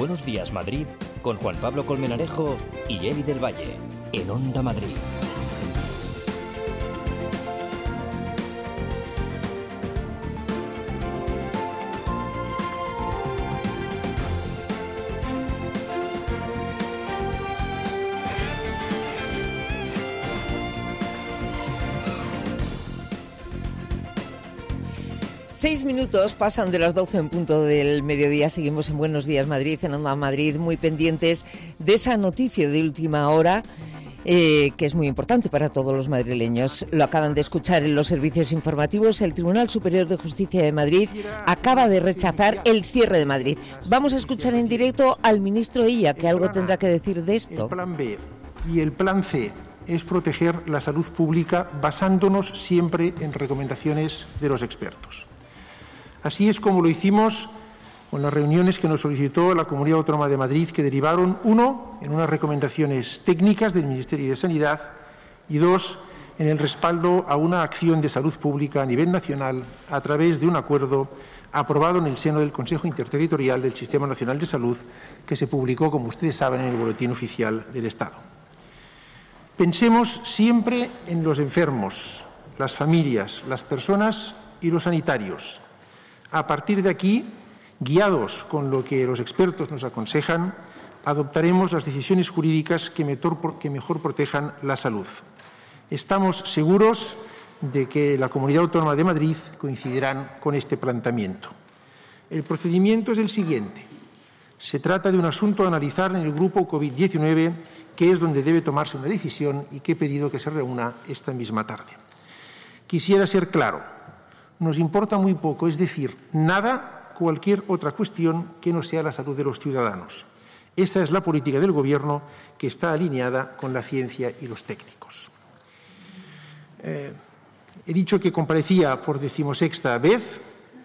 Buenos Días Madrid con Juan Pablo Colmenarejo y Eli del Valle en Onda Madrid. Seis minutos pasan de las 12 en punto del mediodía. Seguimos en Buenos Días Madrid, en Onda Madrid, muy pendientes de esa noticia de última hora que es muy importante para todos los madrileños. Lo acaban de escuchar en los servicios informativos. El Tribunal Superior de Justicia de Madrid acaba de rechazar el cierre de Madrid. Vamos a escuchar en directo al ministro Illa, que algo tendrá que decir de esto. El plan B y el plan C es proteger la salud pública basándonos siempre en recomendaciones de los expertos. Así es como lo hicimos con las reuniones que nos solicitó la Comunidad Autónoma de Madrid, que derivaron, uno, en unas recomendaciones técnicas del Ministerio de Sanidad y dos, en el respaldo a una acción de salud pública a nivel nacional a través de un acuerdo aprobado en el seno del Consejo Interterritorial del Sistema Nacional de Salud, que se publicó, como ustedes saben, en el Boletín Oficial del Estado. Pensemos siempre en los enfermos, las familias, las personas y los sanitarios. A partir de aquí, guiados con lo que los expertos nos aconsejan, adoptaremos las decisiones jurídicas que mejor protejan la salud. Estamos seguros de que la Comunidad Autónoma de Madrid coincidirán con este planteamiento. El procedimiento es el siguiente. Se trata de un asunto a analizar en el grupo COVID-19, que es donde debe tomarse una decisión y que he pedido que se reúna esta misma tarde. Quisiera ser claro. Nos importa muy poco, es decir, nada, cualquier otra cuestión que no sea la salud de los ciudadanos. Esa es la política del Gobierno, que está alineada con la ciencia y los técnicos. He dicho que comparecía por 16ª vez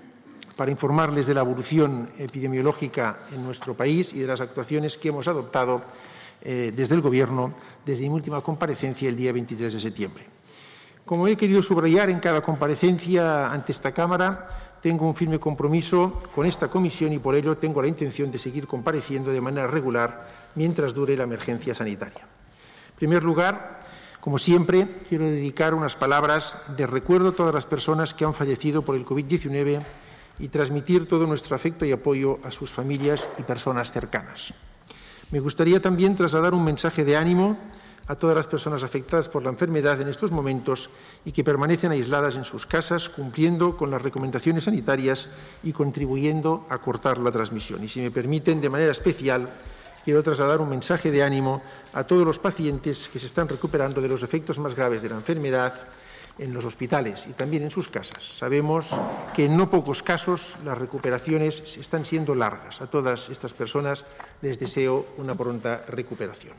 para informarles de la evolución epidemiológica en nuestro país y de las actuaciones que hemos adoptado desde el Gobierno desde mi última comparecencia el día 23 de septiembre. Como he querido subrayar en cada comparecencia ante esta Cámara, tengo un firme compromiso con esta comisión y por ello tengo la intención de seguir compareciendo de manera regular mientras dure la emergencia sanitaria. En primer lugar, como siempre, quiero dedicar unas palabras de recuerdo a todas las personas que han fallecido por el COVID-19 y transmitir todo nuestro afecto y apoyo a sus familias y personas cercanas. Me gustaría también trasladar un mensaje de ánimo a todas las personas afectadas por la enfermedad en estos momentos y que permanecen aisladas en sus casas, cumpliendo con las recomendaciones sanitarias y contribuyendo a cortar la transmisión. Y si me permiten, de manera especial, quiero trasladar un mensaje de ánimo a todos los pacientes que se están recuperando de los efectos más graves de la enfermedad en los hospitales y también en sus casas. Sabemos que en no pocos casos las recuperaciones están siendo largas. A todas estas personas les deseo una pronta recuperación.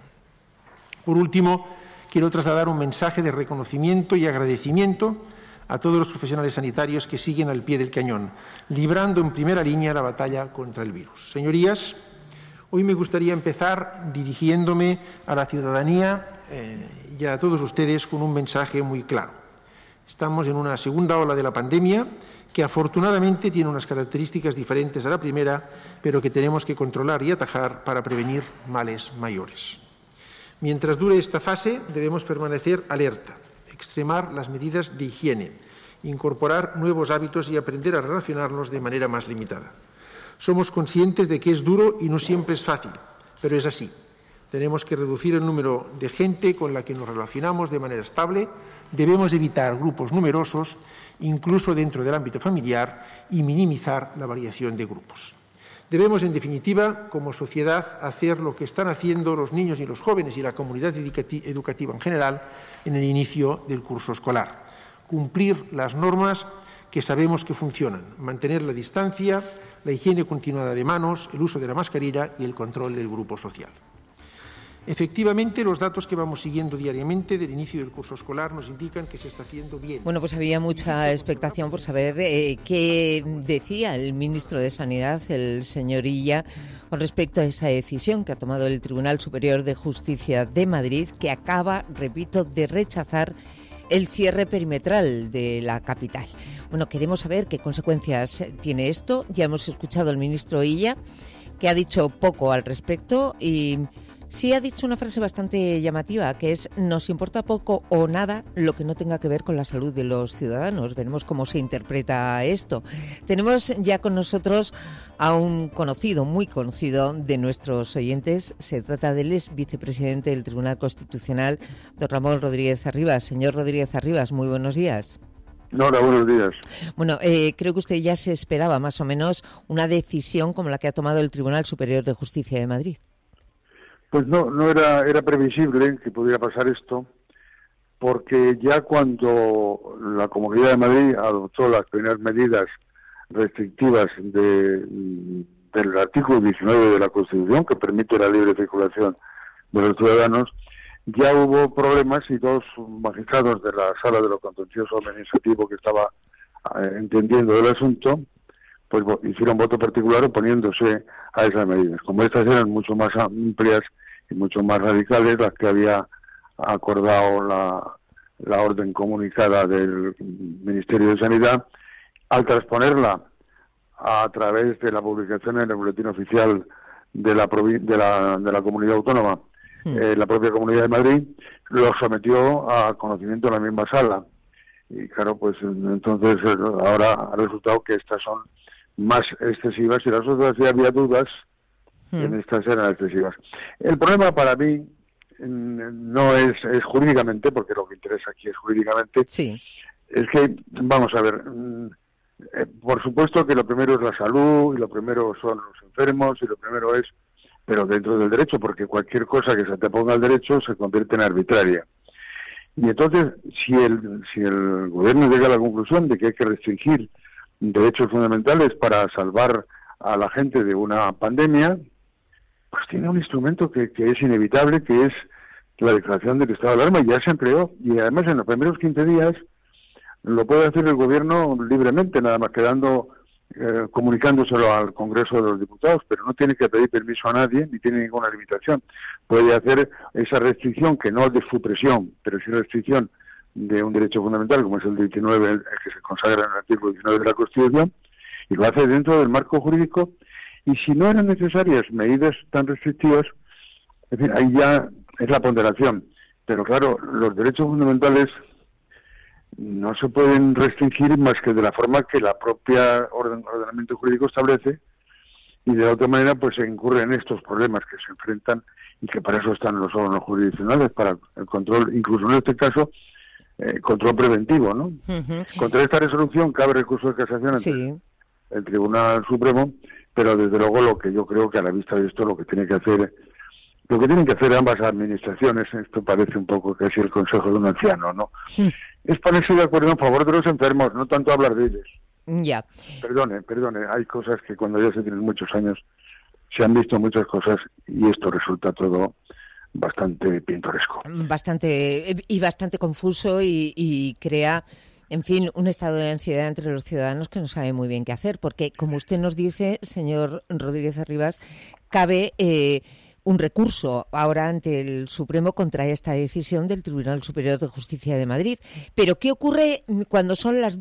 Por último, quiero trasladar un mensaje de reconocimiento y agradecimiento a todos los profesionales sanitarios que siguen al pie del cañón, librando en primera línea la batalla contra el virus. Señorías, hoy me gustaría empezar dirigiéndome a la ciudadanía y a todos ustedes con un mensaje muy claro. Estamos en una segunda ola de la pandemia que afortunadamente tiene unas características diferentes a la primera, pero que tenemos que controlar y atajar para prevenir males mayores. Mientras dure esta fase, debemos permanecer alerta, extremar las medidas de higiene, incorporar nuevos hábitos y aprender a relacionarnos de manera más limitada. Somos conscientes de que es duro y no siempre es fácil, pero es así. Tenemos que reducir el número de gente con la que nos relacionamos de manera estable, debemos evitar grupos numerosos, incluso dentro del ámbito familiar, y minimizar la variación de grupos. Debemos, en definitiva, como sociedad, hacer lo que están haciendo los niños y los jóvenes y la comunidad educativa en general en el inicio del curso escolar. Cumplir las normas que sabemos que funcionan, mantener la distancia, la higiene continuada de manos, el uso de la mascarilla y el control del grupo social. Efectivamente, los datos que vamos siguiendo diariamente del inicio del curso escolar nos indican que se está haciendo bien. Bueno, pues había mucha expectación por saber qué decía el ministro de Sanidad, el señor Illa, con respecto a esa decisión que ha tomado el Tribunal Superior de Justicia de Madrid, que acaba, repito, de rechazar el cierre perimetral de la capital. Bueno, queremos saber qué consecuencias tiene esto. Ya hemos escuchado al ministro Illa, que ha dicho poco al respecto y sí ha dicho una frase bastante llamativa, que es: nos importa poco o nada lo que no tenga que ver con la salud de los ciudadanos. Veremos cómo se interpreta esto. Tenemos ya con nosotros a un conocido, muy conocido de nuestros oyentes. Se trata del ex vicepresidente del Tribunal Constitucional, don Ramón Rodríguez Arribas. Señor Rodríguez Arribas, muy buenos días. Hola, buenos días. Bueno, creo que usted ya se esperaba más o menos una decisión como la que ha tomado el Tribunal Superior de Justicia de Madrid. Pues no era previsible que pudiera pasar esto, porque ya cuando la Comunidad de Madrid adoptó las primeras medidas restrictivas del artículo 19 de la Constitución, que permite la libre circulación de los ciudadanos, ya hubo problemas y dos magistrados de la Sala de lo Contencioso Administrativo que estaba entendiendo el asunto, pues hicieron voto particular oponiéndose a esas medidas. Como estas eran mucho más amplias y mucho más radicales, las que había acordado la orden comunicada del Ministerio de Sanidad, al transponerla a través de la publicación en el Boletín Oficial de la Comunidad Autónoma, la propia Comunidad de Madrid, lo sometió a conocimiento de la misma sala. Y claro, pues entonces ahora ha resultado que estas son más excesivas y las otras ya había dudas en estas eran excesivas. El problema para mí no es jurídicamente, porque lo que interesa aquí es jurídicamente, sí. Es que, vamos a ver, por supuesto que lo primero es la salud y lo primero son los enfermos y lo primero es, pero dentro del derecho, porque cualquier cosa que se te ponga al derecho se convierte en arbitraria. Y entonces, si el gobierno llega a la conclusión de que hay que restringir derechos fundamentales para salvar a la gente de una pandemia, pues tiene un instrumento que es inevitable, que es la declaración del estado de alarma, y ya se empleó, y además en los primeros 15 días lo puede hacer el gobierno libremente, nada más quedando comunicándoselo al Congreso de los Diputados, pero no tiene que pedir permiso a nadie, ni tiene ninguna limitación. Puede hacer esa restricción, que no es de supresión, pero sí restricción de un derecho fundamental, como es el 19, el que se consagra en el artículo 19 de la Constitución, y lo hace dentro del marco jurídico, y si no eran necesarias medidas tan restrictivas, en fin, ahí ya es la ponderación. Pero claro, los derechos fundamentales no se pueden restringir más que de la forma que la propia ordenamiento jurídico establece, y de otra manera pues se incurre en estos problemas que se enfrentan, y que para eso están los órganos jurisdiccionales, para el control, incluso en este caso, control preventivo, ¿no? Contra esta resolución cabe recurso de casación ante el Tribunal Supremo, pero desde luego lo que yo creo que a la vista de esto lo que tienen que hacer ambas administraciones, esto parece un poco casi el consejo de un anciano, ¿no? Es ponerse de acuerdo en favor de los enfermos, no tanto hablar de ellos. Ya. Perdone, hay cosas que cuando ya se tienen muchos años se han visto muchas cosas y esto resulta todo bastante pintoresco. Bastante confuso y crea, en fin, un estado de ansiedad entre los ciudadanos que no sabe muy bien qué hacer, porque como usted nos dice, señor Rodríguez Arribas, cabe un recurso ahora ante el Supremo contra esta decisión del Tribunal Superior de Justicia de Madrid. Pero ¿qué ocurre cuando son las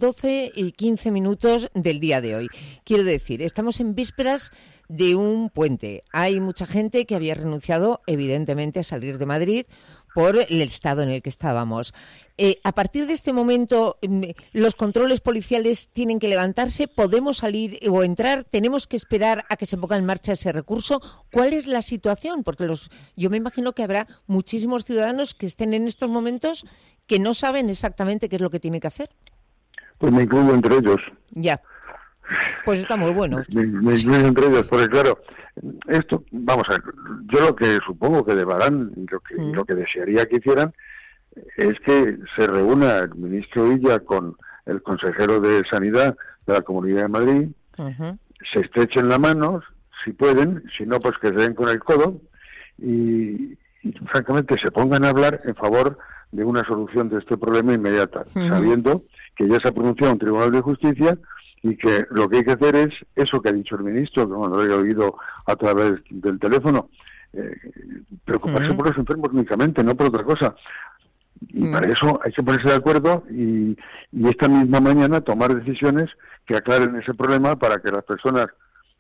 12:15 del día de hoy? Quiero decir, estamos en vísperas de un puente. Hay mucha gente que había renunciado, evidentemente, a salir de Madrid por el estado en el que estábamos. A partir de este momento, los controles policiales tienen que levantarse, podemos salir o entrar, tenemos que esperar a que se ponga en marcha ese recurso. ¿Cuál es la situación? Porque yo me imagino que habrá muchísimos ciudadanos que estén en estos momentos que no saben exactamente qué es lo que tienen que hacer. Pues me incluyo entre ellos. Ya. Pues está muy bueno. Me incluyo entre ellos, porque claro, esto, vamos a ver, yo lo que supongo que deberán, lo que desearía que hicieran, es que se reúna el ministro Illa con el consejero de Sanidad de la Comunidad de Madrid, se estrechen la mano, si pueden, si no, pues que se den con el codo y francamente se pongan a hablar en favor de una solución de este problema inmediata, sabiendo que ya se ha pronunciado un Tribunal de Justicia y que lo que hay que hacer es eso que ha dicho el ministro, que lo he oído a través del teléfono, preocuparse por los enfermos únicamente, no por otra cosa. Y para eso hay que ponerse de acuerdo y esta misma mañana tomar decisiones que aclaren ese problema para que las personas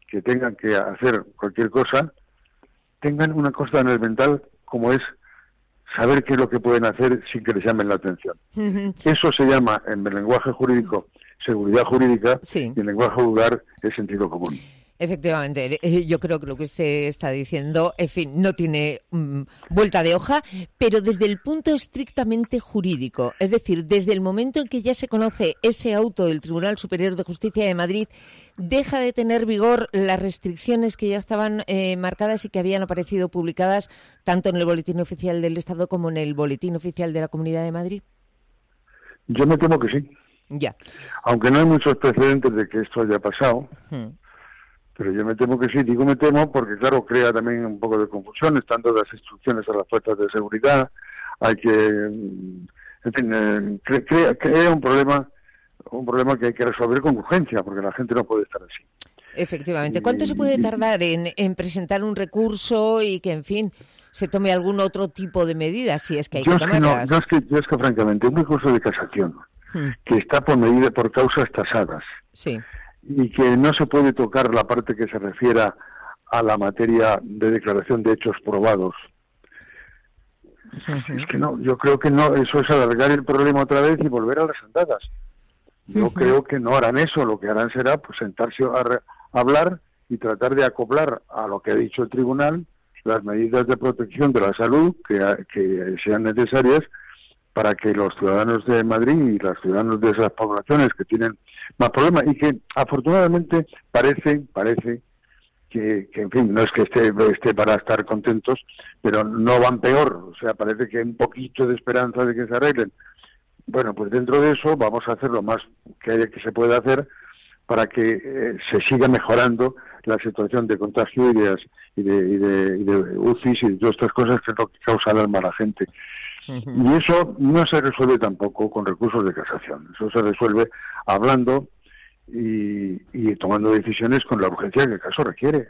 que tengan que hacer cualquier cosa tengan una cosa en el mental como es saber qué es lo que pueden hacer sin que les llamen la atención. Eso se llama, en el lenguaje jurídico, seguridad jurídica, sí. Y en lenguaje vulgar es sentido común. Efectivamente, yo creo que lo que usted está diciendo, en fin, no tiene vuelta de hoja, pero desde el punto estrictamente jurídico, es decir, desde el momento en que ya se conoce ese auto del Tribunal Superior de Justicia de Madrid, deja de tener vigor las restricciones que ya estaban marcadas y que habían aparecido publicadas tanto en el Boletín Oficial del Estado como en el Boletín Oficial de la Comunidad de Madrid. Yo me temo que sí. Ya. Aunque no hay muchos precedentes de que esto haya pasado. Pero yo me temo que sí, digo me temo porque, claro, crea también un poco de confusión, estando las instrucciones a las fuerzas de seguridad, hay que, en fin, crea un problema que hay que resolver con urgencia, porque la gente no puede estar así. Efectivamente. ¿Cuánto se puede tardar en presentar un recurso y que, en fin, se tome algún otro tipo de medidas, si es que hay que tomarlas? Yo es que, francamente, un recurso de casación que está por causas tasadas, sí, y que no se puede tocar la parte que se refiera a la materia de declaración de hechos probados. Es que no, yo creo que no, eso es alargar el problema otra vez y volver a las andadas. Yo creo que no harán eso, lo que harán será pues sentarse a hablar y tratar de acoplar a lo que ha dicho el tribunal las medidas de protección de la salud que sean necesarias para que los ciudadanos de Madrid y los ciudadanos de esas poblaciones que tienen más problemas y que afortunadamente parece que en fin, no es que esté para estar contentos, pero no van peor, o sea, parece que hay un poquito de esperanza de que se arreglen. Bueno, pues dentro de eso vamos a hacer lo más que se puede hacer para que se siga mejorando la situación de contagio y de UCIs y de todas estas cosas que es lo que causa alarma a la gente. Y eso no se resuelve tampoco con recursos de casación. Eso se resuelve hablando y tomando decisiones con la urgencia que el caso requiere.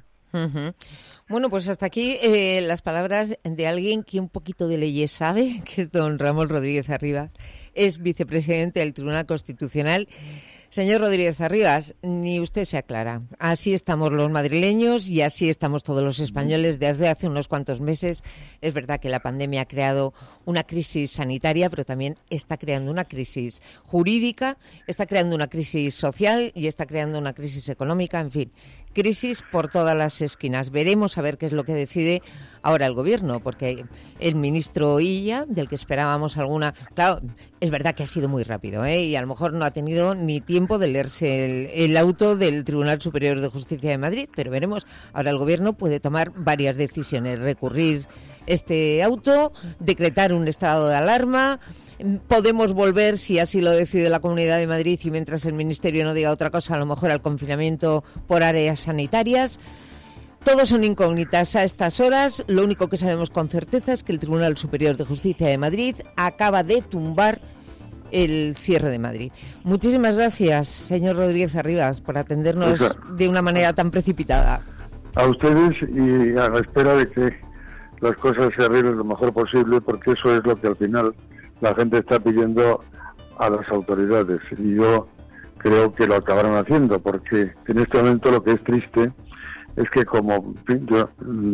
Bueno, pues hasta aquí las palabras de alguien que un poquito de leyes sabe, que es don Ramón Rodríguez Arribas, es vicepresidente del Tribunal Constitucional. Señor Rodríguez Arribas, ni usted se aclara. Así estamos los madrileños y así estamos todos los españoles desde hace unos cuantos meses. Es verdad que la pandemia ha creado una crisis sanitaria, pero también está creando una crisis jurídica, está creando una crisis social y está creando una crisis económica, en fin, crisis por todas las esquinas. Veremos a ver qué es lo que decide ahora el Gobierno, porque el ministro Illa, del que esperábamos alguna... Claro, es verdad que ha sido muy rápido, y a lo mejor no ha tenido ni tiempo de leerse el auto del Tribunal Superior de Justicia de Madrid, pero veremos. Ahora el Gobierno puede tomar varias decisiones, recurrir este auto, decretar un estado de alarma, podemos volver, si así lo decide la Comunidad de Madrid y mientras el Ministerio no diga otra cosa, a lo mejor al confinamiento por áreas sanitarias. Todos son incógnitas a estas horas. Lo único que sabemos con certeza es que el Tribunal Superior de Justicia de Madrid acaba de tumbar el cierre de Madrid. Muchísimas gracias, señor Rodríguez Arribas, por atendernos de una manera tan precipitada. A ustedes y a la espera de que las cosas se arreglen lo mejor posible, porque eso es lo que al final la gente está pidiendo a las autoridades. Y yo creo que lo acabarán haciendo, porque en este momento lo que es triste es que como yo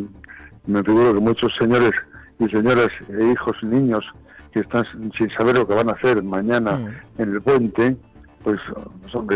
me figuro que muchos señores y señoras e hijos y niños que están sin saber lo que van a hacer mañana en el puente, pues hombre,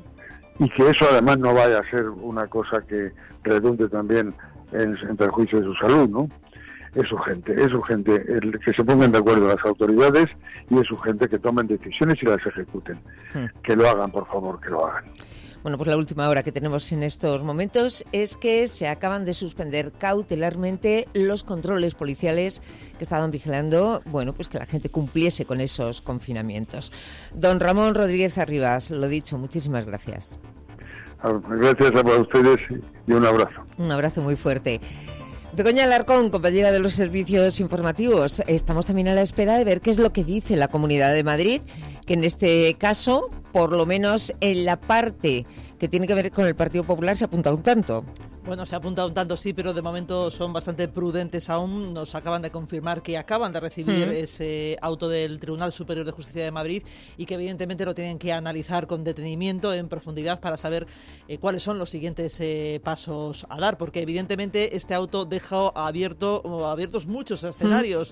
y que eso además no vaya a ser una cosa que redunde también en perjuicio de su salud, ¿no? Es urgente el que se pongan de acuerdo las autoridades y es urgente que tomen decisiones y las ejecuten. Que lo hagan, por favor, que lo hagan. Bueno, pues la última hora que tenemos en estos momentos es que se acaban de suspender cautelarmente los controles policiales que estaban vigilando, bueno, pues que la gente cumpliese con esos confinamientos. Don Ramón Rodríguez Arribas, lo dicho, muchísimas gracias. Gracias a ustedes y un abrazo. Un abrazo muy fuerte. Begoña Alarcón, compañera de los servicios informativos, estamos también a la espera de ver qué es lo que dice la Comunidad de Madrid, que en este caso, por lo menos en la parte que tiene que ver con el Partido Popular, se apunta un tanto. Bueno, se apunta un tanto, sí, pero de momento son bastante prudentes aún. Nos acaban de confirmar que acaban de recibir ese auto del Tribunal Superior de Justicia de Madrid y que evidentemente lo tienen que analizar con detenimiento, en profundidad, para saber cuáles son los siguientes pasos a dar, porque evidentemente este auto deja abiertos muchos escenarios.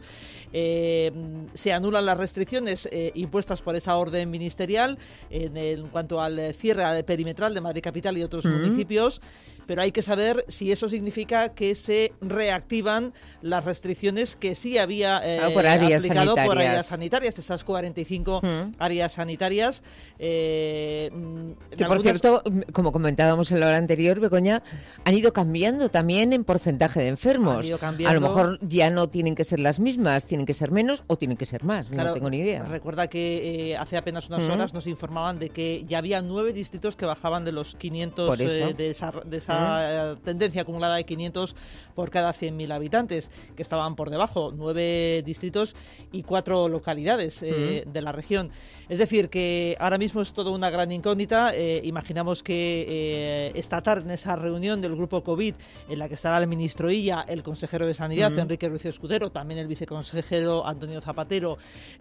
Se anulan las restricciones impuestas por esa orden ministerial en cuanto al cierre perimetral de Madrid Capital y otros municipios, pero hay que saber si eso significa que se reactivan las restricciones que sí había aplicado por áreas sanitarias, esas 45 áreas sanitarias. Que por cierto, como comentábamos en la hora anterior, Begoña, han ido cambiando también en porcentaje de enfermos. A lo mejor ya no tienen que ser las mismas, tienen que ser menos o tienen que ser más, claro, no tengo ni idea. Recuerda que hace apenas unas horas nos informaban de que ya había 9 distritos que bajaban de los 500 de esa tendencia acumulada de 500 por cada 100.000 habitantes, que estaban por debajo, 9 distritos y 4 localidades de la región. Es decir, que ahora mismo es todo una gran incógnita. Imaginamos que esta tarde, en esa reunión del grupo COVID, en la que estará el ministro Illa, el consejero de Sanidad, Enrique Ruiz Escudero, también el viceconsejero Antonio Zapatero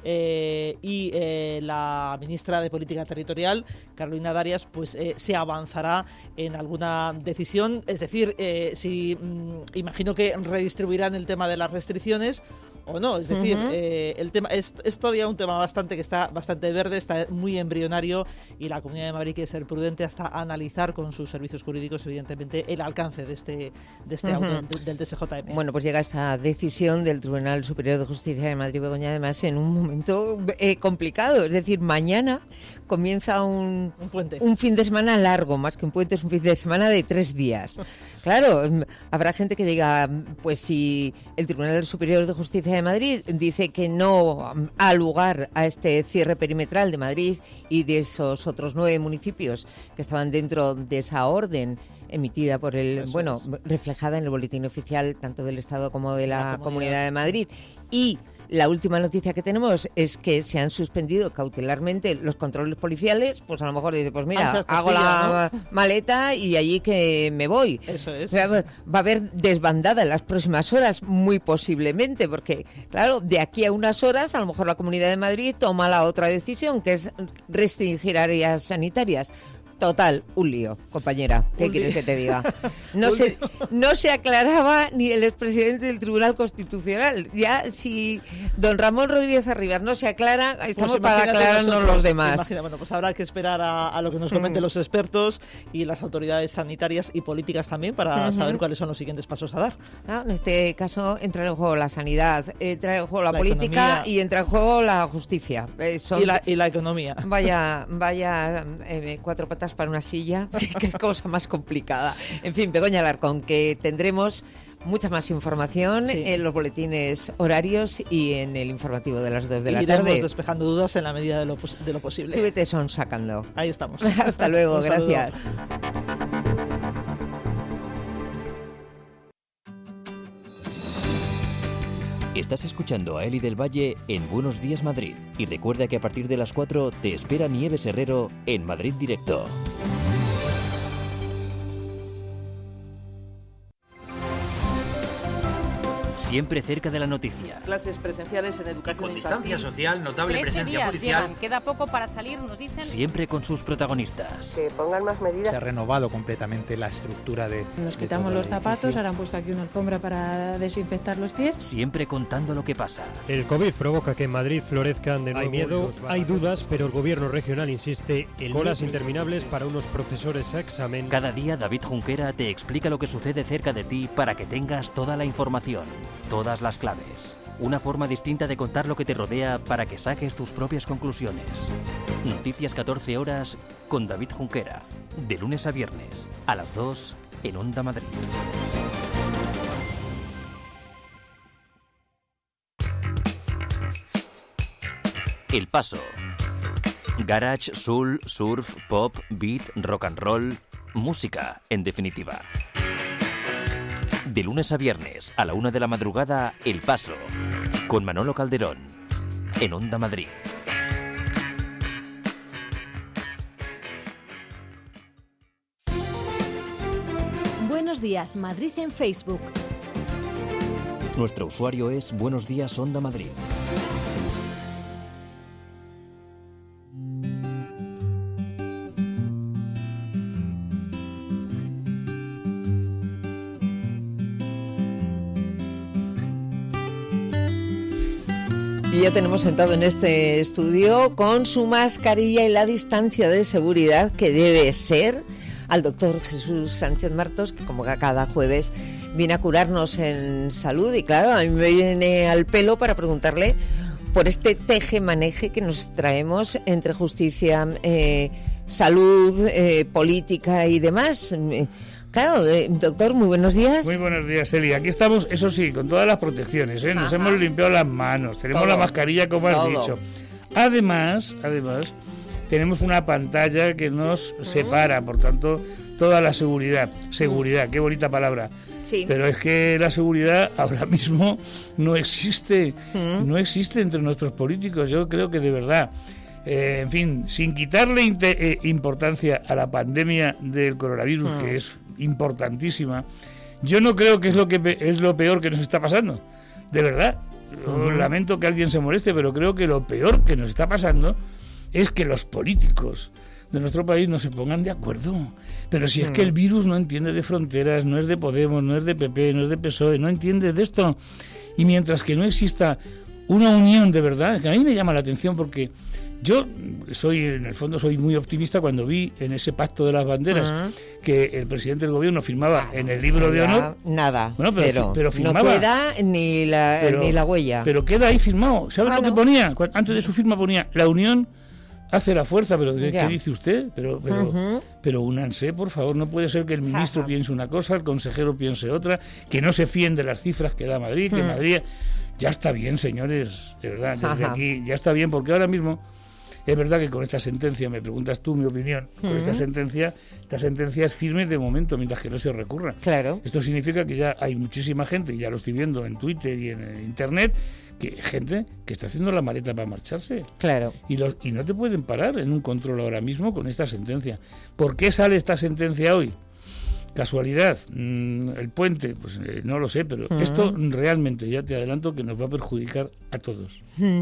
y la ministra de Política Territorial, Carolina Darias, pues se avanzará en alguna decisión. Es decir, imagino que redistribuirán el tema de las restricciones o no. Es decir, el tema es todavía un tema que está bastante verde, está muy embrionario, y la Comunidad de Madrid quiere ser prudente hasta analizar con sus servicios jurídicos, evidentemente, el alcance de este auto del TSJM. Bueno, pues llega esta decisión del Tribunal Superior de Justicia de Madrid, Begoña, además en un momento complicado. Es decir, mañana comienza un fin de semana largo, más que un puente, es un fin de semana de 3 días. Claro, habrá gente que diga, pues si el Tribunal Superior de Justicia de Madrid dice que no ha lugar a este cierre perimetral de Madrid y de esos otros 9 municipios que estaban dentro de esa orden emitida por reflejada en el boletín oficial tanto del Estado como de la Comunidad de Madrid. Y la última noticia que tenemos es que se han suspendido cautelarmente los controles policiales. Pues a lo mejor dice, pues mira, hago la maleta y allí que me voy. Eso es. O sea, va a haber desbandada en las próximas horas, muy posiblemente, porque claro, de aquí a unas horas a lo mejor la Comunidad de Madrid toma la otra decisión, que es restringir áreas sanitarias. Total, un lío, compañera. ¿Qué quieres que te diga? No se aclaraba ni el expresidente del Tribunal Constitucional. Ya si don Ramón Rodríguez Arribas no se aclara, estamos pues para aclararnos los demás. Bueno, pues habrá que esperar a lo que nos comenten los expertos y las autoridades sanitarias y políticas también para saber cuáles son los siguientes pasos a dar. En este caso entra en juego la sanidad, entra en juego la política economía, y entra en juego la justicia. Y la economía. Vaya 4 patas para una silla, qué cosa más complicada. En fin, Begoña Alarcón, que tendremos mucha más información en los boletines horarios y en el informativo de las 2 de la tarde. Iremos despejando dudas en la medida de lo posible. Tú vete sacando. Ahí estamos. Hasta luego, gracias. Estás escuchando a Eli del Valle en Buenos Días Madrid. Y recuerda que a partir de las 4 te espera Nieves Herrero en Madrid Directo. Siempre cerca de la noticia. Clases presenciales en educación con distancia social, notable presencia policial. Llevan. Queda poco para salir, nos dicen. Siempre con sus protagonistas. Que pongan más medidas. Se ha renovado completamente la estructura de... Nos quitamos los zapatos, ahora han puesto aquí una alfombra para desinfectar los pies. Siempre contando lo que pasa. El COVID provoca que en Madrid florezcan de nuevo. Hay miedo, hay dudas, pero el gobierno regional insiste en colas interminables para unos profesores a examen. Cada día David Junquera te explica lo que sucede cerca de ti para que tengas toda la información. Todas las claves. Una forma distinta de contar lo que te rodea para que saques tus propias conclusiones. Noticias 14 horas con David Junquera. De lunes a viernes, a las 2 en Onda Madrid. El Paso. Garage, soul, surf, pop, beat, rock and roll. Música, en definitiva. De lunes a viernes, a la 1 de la madrugada, El Paso, con Manolo Calderón, en Onda Madrid. Buenos Buenos Días Madrid en Facebook. Nuestro usuario es Buenos Días Onda Madrid. Y ya tenemos sentado en este estudio con su mascarilla y la distancia de seguridad que debe ser al doctor Jesús Sánchez Martos, que como cada jueves viene a curarnos en salud. Y claro, a mí me viene al pelo para preguntarle por este teje-maneje que nos traemos entre justicia, salud, política y demás. Claro, doctor, muy buenos días. Muy buenos días, Eli. Aquí estamos, eso sí, con todas las protecciones, ¿eh? Nos hemos limpiado las manos, tenemos todo, la mascarilla, como has dicho. Además, tenemos una pantalla que nos separa, por tanto, toda la seguridad. Seguridad, qué bonita palabra. Sí. Pero es que la seguridad ahora mismo no existe entre nuestros políticos. Yo creo que de verdad... en fin, sin quitarle importancia a la pandemia del coronavirus, que es importantísima, yo no creo que es lo peor que nos está pasando. De verdad, lamento que alguien se moleste, pero creo que lo peor que nos está pasando es que los políticos de nuestro país no se pongan de acuerdo. Pero si es que el virus no entiende de fronteras, no es de Podemos, no es de PP, no es de PSOE, no entiende de esto. Y mientras que no exista una unión de verdad, que a mí me llama la atención porque... Yo en el fondo soy muy optimista cuando vi en ese pacto de las banderas que el presidente del gobierno firmaba en el libro de honor. Nada, bueno, pero firmaba. No queda ni la huella. Pero queda ahí firmado. ¿Sabes lo que ponía? Antes de su firma ponía, la unión hace la fuerza, pero ¿qué dice usted? Pero únanse, por favor. No puede ser que el ministro piense una cosa, el consejero piense otra, que no se fíen de las cifras que da Madrid, que Madrid... Ya está bien, señores, de verdad, desde aquí ya está bien, porque ahora mismo... Es verdad que con esta sentencia, me preguntas tú mi opinión, con esta sentencia es firme de momento, mientras que no se recurra. Claro. Esto significa que ya hay muchísima gente, y ya lo estoy viendo en Twitter y en Internet, gente que está haciendo la maleta para marcharse. Claro. Y no te pueden parar en un control ahora mismo con esta sentencia. ¿Por qué sale esta sentencia hoy? ¿Casualidad? ¿El puente? Pues no lo sé, pero esto realmente, ya te adelanto, que nos va a perjudicar a todos.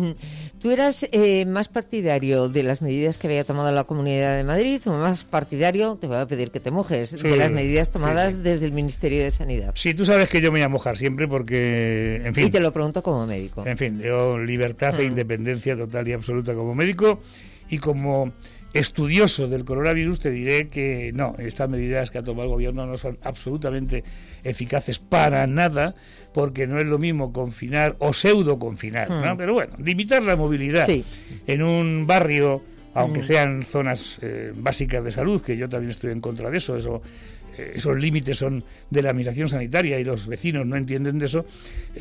¿Tú eras más partidario de las medidas que había tomado la Comunidad de Madrid o más partidario, te voy a pedir que te mojes, de las medidas tomadas desde el Ministerio de Sanidad? Sí, tú sabes que yo me voy a mojar siempre porque, en fin... Y te lo pregunto como médico. En fin, yo libertad e independencia total y absoluta como médico y como... estudioso del coronavirus, te diré que no, estas medidas que ha tomado el gobierno no son absolutamente eficaces para nada, porque no es lo mismo confinar o pseudo confinar, ¿no? Pero bueno, limitar la movilidad en un barrio, aunque sean zonas básicas de salud, que yo también estoy en contra de eso, esos límites son de la administración sanitaria y los vecinos no entienden de eso.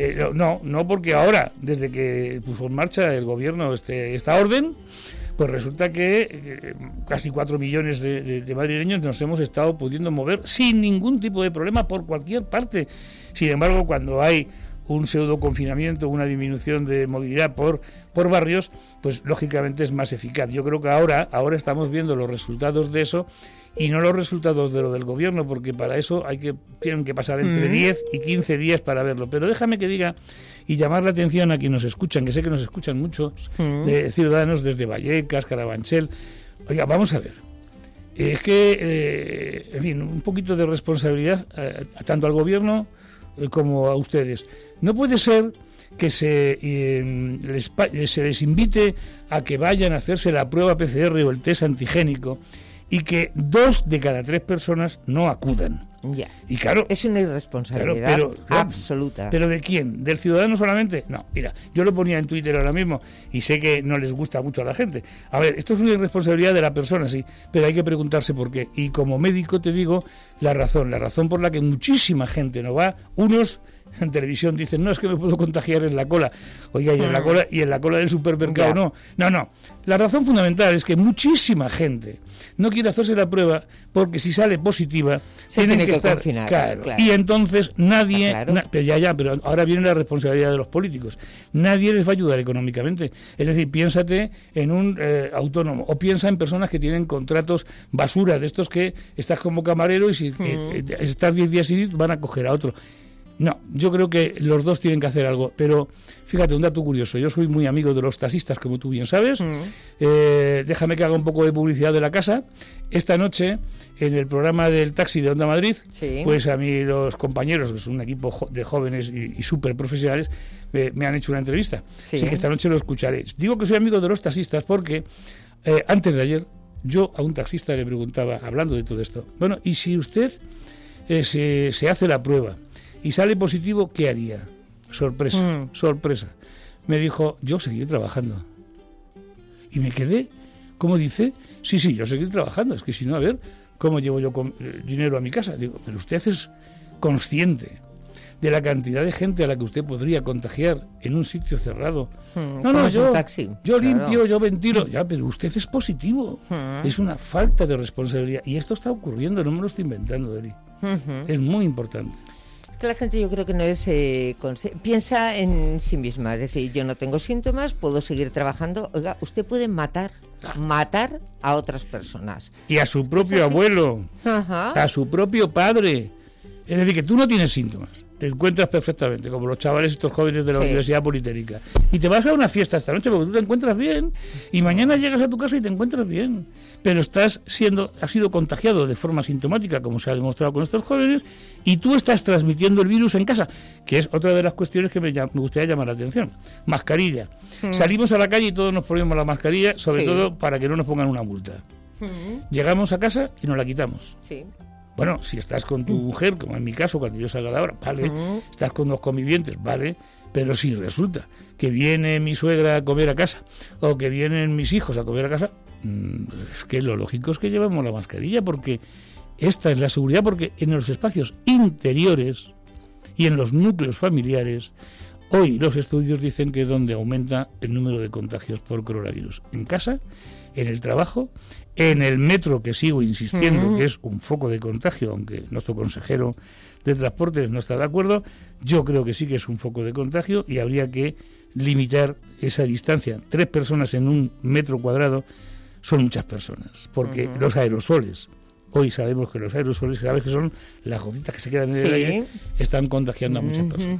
No porque ahora, desde que puso en marcha el gobierno esta orden, pues resulta que casi 4 millones de madrileños nos hemos estado pudiendo mover sin ningún tipo de problema por cualquier parte. Sin embargo, cuando hay un pseudo confinamiento, una disminución de movilidad por barrios, pues lógicamente es más eficaz. Yo creo que ahora estamos viendo los resultados de eso y no los resultados de lo del gobierno, porque para eso tienen que pasar entre 10 y 15 días para verlo. Pero déjame que diga y llamar la atención a quienes nos escuchan, que sé que nos escuchan muchos ciudadanos desde Vallecas, Carabanchel. Oiga, vamos a ver. Es que, en fin, un poquito de responsabilidad tanto al gobierno como a ustedes. No puede ser que se les invite a que vayan a hacerse la prueba PCR o el test antigénico y que 2 de cada 3 personas no acudan. Ya. Y claro, es una irresponsabilidad absoluta. ¿Pero de quién? ¿Del ciudadano solamente? No, mira, yo lo ponía en Twitter ahora mismo y sé que no les gusta mucho a la gente. A ver, esto es una irresponsabilidad de la persona, sí, pero hay que preguntarse por qué. Y como médico te digo la razón por la que muchísima gente no va, unos en televisión dicen, no, es que me puedo contagiar en la cola. Oiga, y en la cola del supermercado no. La razón fundamental es que muchísima gente no quiere hacerse la prueba porque si sale positiva tienen que estar confinar, claro. Y entonces nadie, pero ahora viene la responsabilidad de los políticos. Nadie les va a ayudar económicamente. Es decir, piénsate en un autónomo o piensa en personas que tienen contratos basura, de estos que estás como camarero y si estás 10 días sin ir van a coger a otro. No, yo creo que los dos tienen que hacer algo, pero fíjate, un dato curioso, yo soy muy amigo de los taxistas, como tú bien sabes, déjame que haga un poco de publicidad de la casa. Esta noche, en el programa del taxi de Onda Madrid, pues a mí los compañeros, que es un equipo de jóvenes y súper profesionales, me han hecho una entrevista, así que esta noche lo escucharéis. Digo que soy amigo de los taxistas porque antes de ayer, yo a un taxista le preguntaba, hablando de todo esto, bueno, y si usted se hace la prueba y sale positivo, ¿qué haría? Sorpresa. Me dijo, yo seguiré trabajando. Y me quedé, ¿cómo dice? Sí, yo seguiré trabajando. Es que si no, a ver, ¿cómo llevo yo dinero a mi casa? Digo, pero usted es consciente de la cantidad de gente a la que usted podría contagiar en un sitio cerrado. Yo limpio, yo ventilo. Ya, pero usted es positivo. Es una falta de responsabilidad. Y esto está ocurriendo, no me lo estoy inventando, Eli. Es muy importante. Que la gente yo creo que no es piensa en sí misma, es decir, yo no tengo síntomas, puedo seguir trabajando. Oiga, usted puede matar a otras personas y a su propio abuelo, a su propio padre. Es decir, que tú no tienes síntomas, te encuentras perfectamente, como los chavales estos jóvenes de la Universidad Politécnica, y te vas a una fiesta esta noche porque tú te encuentras bien y mañana llegas a tu casa y te encuentras bien, pero has sido contagiado de forma sintomática, como se ha demostrado con estos jóvenes, y tú estás transmitiendo el virus en casa, que es otra de las cuestiones que me gustaría llamar la atención. Mascarilla. Salimos a la calle y todos nos ponemos la mascarilla, sobre todo para que no nos pongan una multa. Llegamos a casa y nos la quitamos. Bueno, si estás con tu mujer, como en mi caso, cuando yo salga de ahora, vale. Estás con los convivientes, vale. Pero si resulta que viene mi suegra a comer a casa, o que vienen mis hijos a comer a casa, es que lo lógico es que llevemos la mascarilla, porque esta es la seguridad, porque en los espacios interiores y en los núcleos familiares, hoy los estudios dicen que es donde aumenta el número de contagios por coronavirus. En casa, en el trabajo, en el metro, que sigo insistiendo que es un foco de contagio, aunque nuestro consejero de Transportes no está de acuerdo, yo creo que sí que es un foco de contagio y habría que limitar esa distancia. 3 personas en un metro cuadrado son muchas personas, porque los aerosoles, hoy sabemos que los aerosoles, sabes que son las gotitas que se quedan en el aire, están contagiando a muchas personas.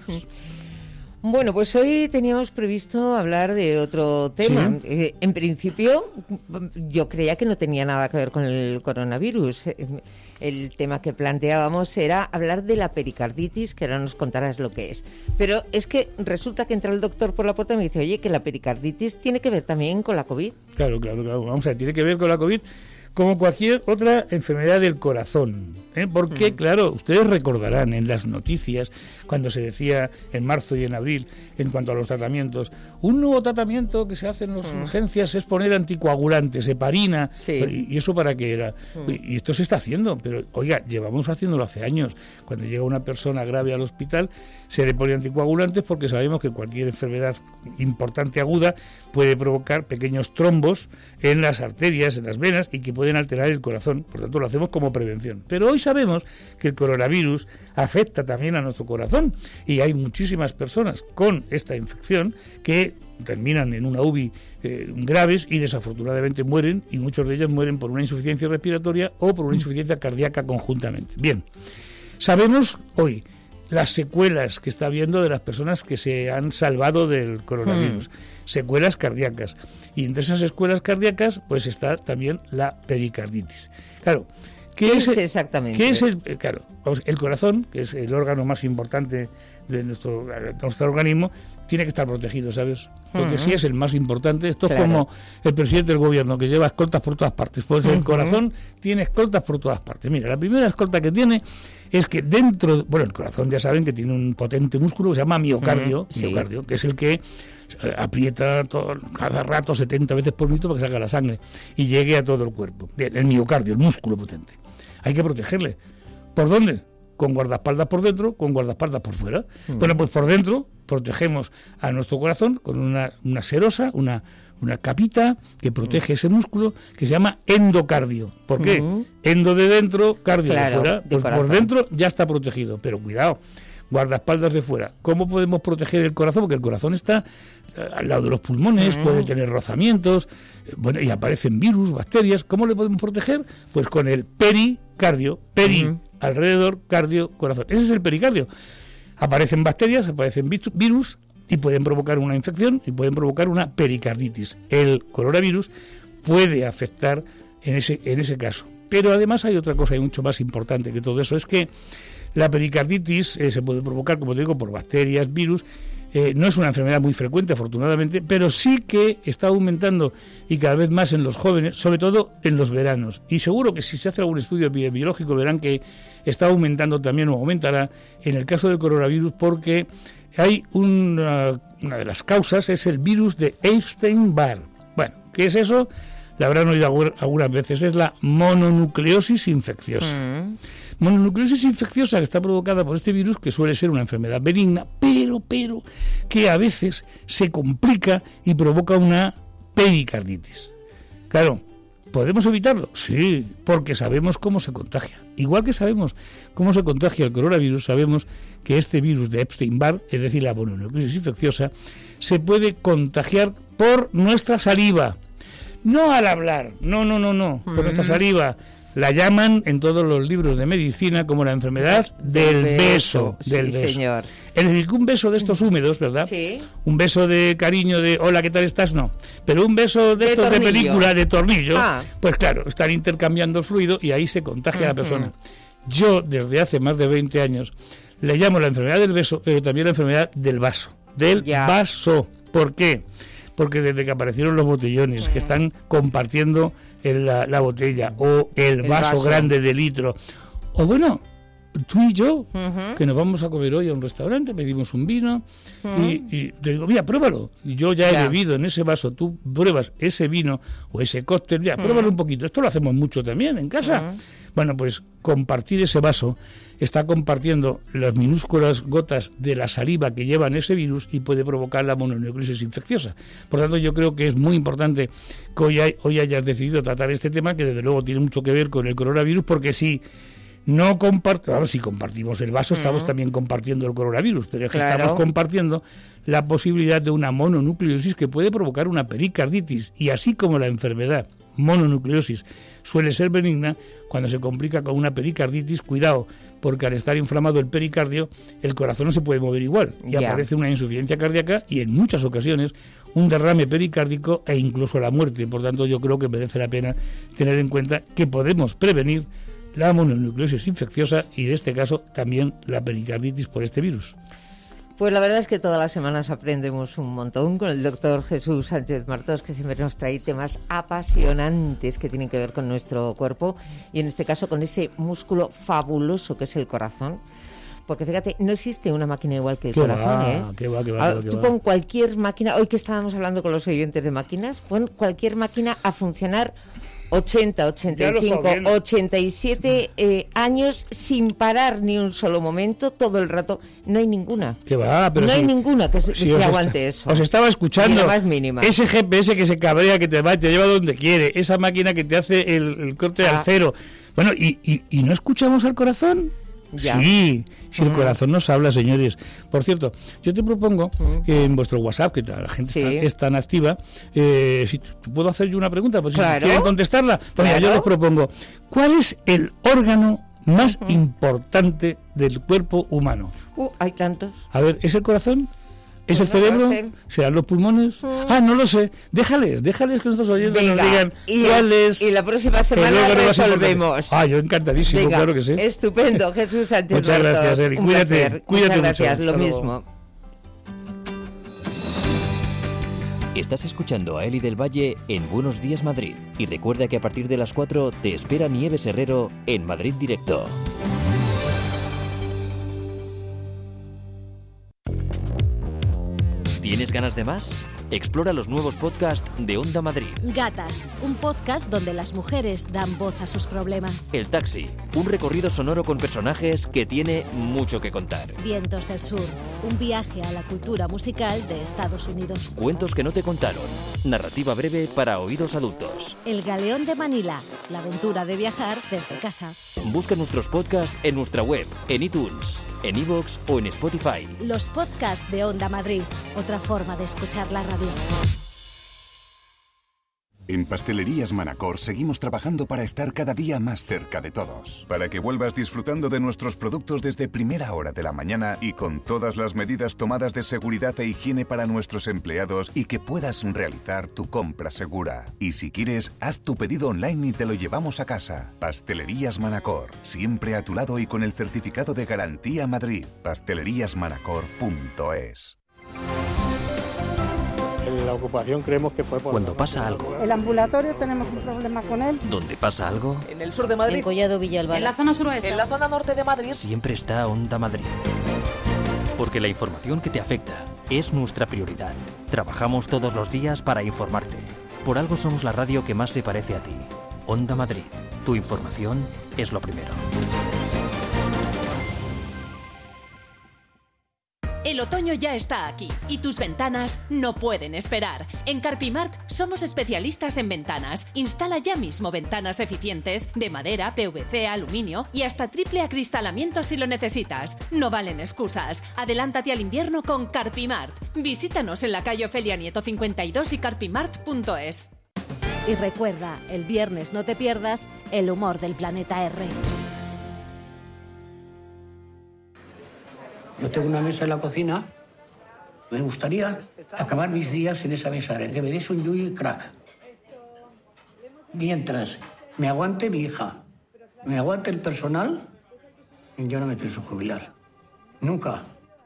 Bueno, pues hoy teníamos previsto hablar de otro tema. En principio, yo creía que no tenía nada que ver con el coronavirus. El tema que planteábamos era hablar de la pericarditis, que ahora nos contarás lo que es. Pero es que resulta que entra el doctor por la puerta y me dice, oye, que la pericarditis tiene que ver también con la COVID. Claro. Vamos a ver, tiene que ver con la COVID como cualquier otra enfermedad del corazón, porque, claro, ustedes recordarán en las noticias, cuando se decía en marzo y en abril, en cuanto a los tratamientos, un nuevo tratamiento que se hace en las urgencias es poner anticoagulantes, heparina, ¿y eso para qué era? Y esto se está haciendo, pero, oiga, llevamos haciéndolo hace años. Cuando llega una persona grave al hospital, se le pone anticoagulantes porque sabemos que cualquier enfermedad importante aguda puede provocar pequeños trombos en las arterias, en las venas, y que pueden alterar el corazón. Por tanto, lo hacemos como prevención. Pero hoy sabemos que el coronavirus afecta también a nuestro corazón y hay muchísimas personas con esta infección que terminan en una UBI graves y desafortunadamente mueren, y muchos de ellos mueren por una insuficiencia respiratoria o por una insuficiencia cardíaca conjuntamente. Bien, sabemos hoy las secuelas que está habiendo de las personas que se han salvado del coronavirus, secuelas cardíacas, y entre esas secuelas cardíacas pues está también la pericarditis. Claro, ¿qué es exactamente? ¿Qué es el corazón, que es el órgano más importante de nuestro organismo, tiene que estar protegido, ¿sabes? Porque si es el más importante, esto es como el presidente del gobierno, que lleva escoltas por todas partes. Pues el corazón tiene escoltas por todas partes. Mira, la primera escolta que tiene es que dentro, el corazón ya saben que tiene un potente músculo que se llama miocardio, que es el que aprieta cada rato 70 veces por minuto para que salga la sangre y llegue a todo el cuerpo. Bien, el miocardio, el músculo potente. Hay que protegerle. ¿Por dónde? con guardaespaldas por dentro, con guardaespaldas por fuera. Bueno, pues por dentro protegemos a nuestro corazón con una serosa, una capita que protege ese músculo que se llama endocardio. ¿Por qué? Endo de dentro, cardio de fuera. Pues por dentro ya está protegido, pero cuidado, guardaespaldas de fuera. ¿Cómo podemos proteger el corazón? Porque el corazón está al lado de los pulmones, puede tener rozamientos, bueno, y aparecen virus, bacterias. ¿Cómo le podemos proteger? Pues con el pericardio, alrededor, cardio, corazón. Ese es el pericardio. Aparecen bacterias, aparecen virus y pueden provocar una infección y pueden provocar una pericarditis. El coronavirus puede afectar en ese caso. Pero además hay otra cosa y mucho más importante que todo eso, es que la pericarditis se puede provocar, como te digo, por bacterias, virus. No es una enfermedad muy frecuente, afortunadamente, pero sí que está aumentando y cada vez más en los jóvenes, sobre todo en los veranos. Y seguro que si se hace algún estudio epidemiológico verán que está aumentando también o aumentará en el caso del coronavirus, porque hay una de las causas es el virus de Epstein-Barr. Bueno, ¿qué es eso? La habrán oído algunas veces, es la mononucleosis infecciosa. Mononucleosis infecciosa que está provocada por este virus, que suele ser una enfermedad benigna, pero que a veces se complica y provoca una pericarditis. Claro, ¿podemos evitarlo? Sí, porque sabemos cómo se contagia. Igual que sabemos cómo se contagia el coronavirus, sabemos que este virus de Epstein-Barr, es decir, la mononucleosis infecciosa, se puede contagiar por nuestra saliva. No al hablar, no, por nuestra saliva. La llaman en todos los libros de medicina como la enfermedad del beso. Señor. Es decir, que un beso de estos húmedos, ¿verdad? Sí. Un beso de cariño, de hola, ¿qué tal estás? No. Pero un beso de estos tornillo. De película, de tornillo, pues claro, están intercambiando el fluido y ahí se contagia la persona. Yo, desde hace más de 20 años, le llamo la enfermedad del beso, pero también la enfermedad del vaso. Vaso. ¿Por qué? Porque desde que aparecieron los botellones, que están compartiendo la botella, o el vaso grande de litro, o bueno, tú y yo, que nos vamos a comer hoy a un restaurante, pedimos un vino, y te digo, mira, pruébalo, y yo ya he bebido en ese vaso, tú pruebas ese vino o ese cóctel, ya, pruébalo un poquito, esto lo hacemos mucho también en casa. Bueno, pues compartir ese vaso está compartiendo las minúsculas gotas de la saliva que llevan ese virus y puede provocar la mononucleosis infecciosa. Por lo tanto, yo creo que es muy importante que hoy hayas decidido tratar este tema, que desde luego tiene mucho que ver con el coronavirus, porque si compartimos el vaso, estamos también compartiendo el coronavirus, pero es que estamos compartiendo la posibilidad de una mononucleosis que puede provocar una pericarditis, y así como la enfermedad mononucleosis suele ser benigna, cuando se complica con una pericarditis, cuidado, porque al estar inflamado el pericardio, el corazón no se puede mover igual, y aparece una insuficiencia cardíaca y en muchas ocasiones un derrame pericárdico e incluso la muerte. Por tanto, yo creo que merece la pena tener en cuenta que podemos prevenir la mononucleosis infecciosa y, en este caso, también la pericarditis por este virus. Pues la verdad es que todas las semanas aprendemos un montón con el doctor Jesús Sánchez Martos, que siempre nos trae temas apasionantes que tienen que ver con nuestro cuerpo y en este caso con ese músculo fabuloso que es el corazón. Porque fíjate, no existe una máquina igual que el corazón, ¿Qué va? Tú pon cualquier máquina, hoy que estábamos hablando con los oyentes de máquinas, pon cualquier máquina a funcionar 80, 85, 87 años sin parar ni un solo momento, todo el rato. No hay ninguna. Pero no hay ninguna que aguante eso. Os estaba escuchando. Ni la más mínima. Ese GPS que se cabrea, que te lleva donde quiere. Esa máquina que te hace el corte al cero. Bueno, ¿y no escuchamos al corazón? Ya. Sí, si el corazón nos habla, señores. Por cierto, yo te propongo que en vuestro WhatsApp, que la gente es tan activa, si puedo hacer yo una pregunta, pues si quieren contestarla, pues mira, yo les propongo, ¿cuál es el órgano más importante del cuerpo humano? Hay tantos. A ver, ¿es el corazón? ¿Es el cerebro? ¿Serán los pulmones? No lo sé. Déjales que nuestros oyentes nos digan cuál es. Y la próxima semana resolvemos. Yo encantadísimo, claro que sí. Estupendo, Jesús Sánchez. Muchas gracias, Eli. Cuídate Muchas gracias, mucho. Lo mismo. Estás escuchando a Eli del Valle en Buenos Días Madrid. Y recuerda que a partir de las 4 te espera Nieves Herrero en Madrid Directo. ¿Tienes ganas de más? Explora los nuevos podcasts de Onda Madrid. Gatas, un podcast donde las mujeres dan voz a sus problemas. El Taxi, un recorrido sonoro con personajes que tiene mucho que contar. Vientos del Sur, un viaje a la cultura musical de Estados Unidos. Cuentos que no te contaron. Narrativa breve para oídos adultos. El Galeón de Manila, la aventura de viajar desde casa. Busca nuestros podcasts en nuestra web, en iTunes, en iVoox o en Spotify. Los podcasts de Onda Madrid, otra forma de escuchar la radio. En Pastelerías Manacor seguimos trabajando para estar cada día más cerca de todos, para que vuelvas disfrutando de nuestros productos desde primera hora de la mañana y con todas las medidas tomadas de seguridad e higiene para nuestros empleados y que puedas realizar tu compra segura. Y si quieres, haz tu pedido online y te lo llevamos a casa. Pastelerías Manacor, siempre a tu lado y con el certificado de Garantía Madrid. Pasteleriasmanacor.es. La ocupación creemos que fue por... Cuando pasa algo. El ambulatorio tenemos un problema con él. ¿Dónde pasa algo? En el sur de Madrid. En Collado Villalba. En la zona suroeste. En la zona norte de Madrid. Siempre está Onda Madrid. Porque la información que te afecta es nuestra prioridad. Trabajamos todos los días para informarte. Por algo somos la radio que más se parece a ti. Onda Madrid. Tu información es lo primero. El otoño ya está aquí y tus ventanas no pueden esperar. En Carpimart somos especialistas en ventanas. Instala ya mismo ventanas eficientes de madera, PVC, aluminio y hasta triple acristalamiento si lo necesitas. No valen excusas. Adelántate al invierno con Carpimart. Visítanos en la calle Ofelia Nieto 52 y carpimart.es. Y recuerda, el viernes no te pierdas el humor del Planeta R. Yo tengo una mesa en la cocina. Me gustaría acabar mis días en esa mesa, que me des un yuyu crack. Mientras me aguante mi hija, me aguante el personal, yo no me pienso jubilar. Nunca.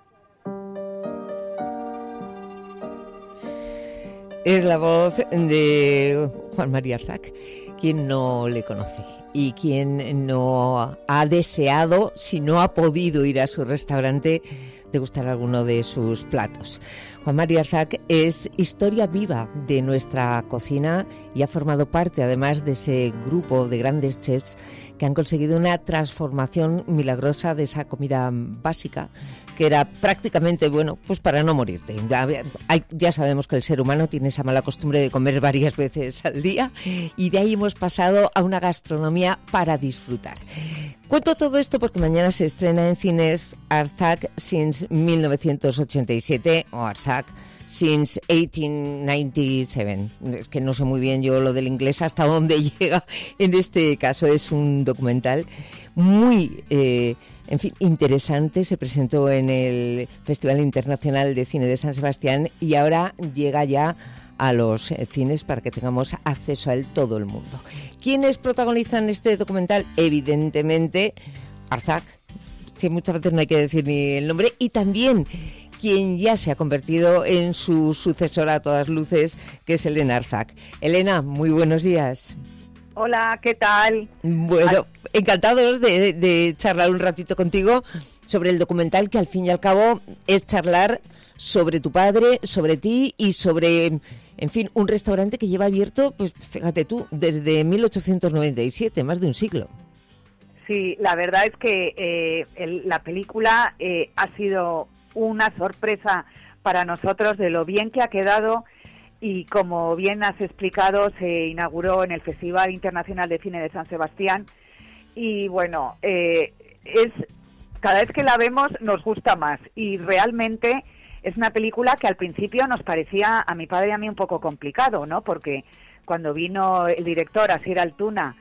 Es la voz de Juan María Arzac. ¿Quién no le conoce? Y quien no ha deseado, si no ha podido ir a su restaurante, degustar alguno de sus platos. Juan María Arzac es historia viva de nuestra cocina y ha formado parte, además, de ese grupo de grandes chefs que han conseguido una transformación milagrosa de esa comida básica, que era prácticamente, bueno, pues para no morirte. Ya sabemos que el ser humano tiene esa mala costumbre de comer varias veces al día y de ahí hemos pasado a una gastronomía para disfrutar. Cuento todo esto porque mañana se estrena en cines Arzac since 1987 o Arzac since 1897. Es que no sé muy bien yo lo del inglés hasta dónde llega. En este caso es un documental muy, en fin, interesante. Se presentó en el Festival Internacional de Cine de San Sebastián y ahora llega ya a los cines para que tengamos acceso a él todo el mundo. ¿Quiénes protagonizan este documental? Evidentemente Arzac, que muchas veces no hay que decir ni el nombre, y también quien ya se ha convertido en su sucesora a todas luces, que es Elena Arzac. Elena, muy buenos días. Hola, ¿qué tal? Bueno, encantados de charlar un ratito contigo sobre el documental, que al fin y al cabo es charlar sobre tu padre, sobre ti y sobre, en fin, un restaurante que lleva abierto, pues fíjate tú, desde 1897, más de un siglo. Sí, la verdad es que la película ha sido una sorpresa para nosotros de lo bien que ha quedado, y como bien has explicado, se inauguró en el Festival Internacional de Cine de San Sebastián y bueno, cada vez que la vemos nos gusta más, y realmente es una película que al principio nos parecía a mi padre y a mí un poco complicado, ¿no? Porque cuando vino el director Asier Altuna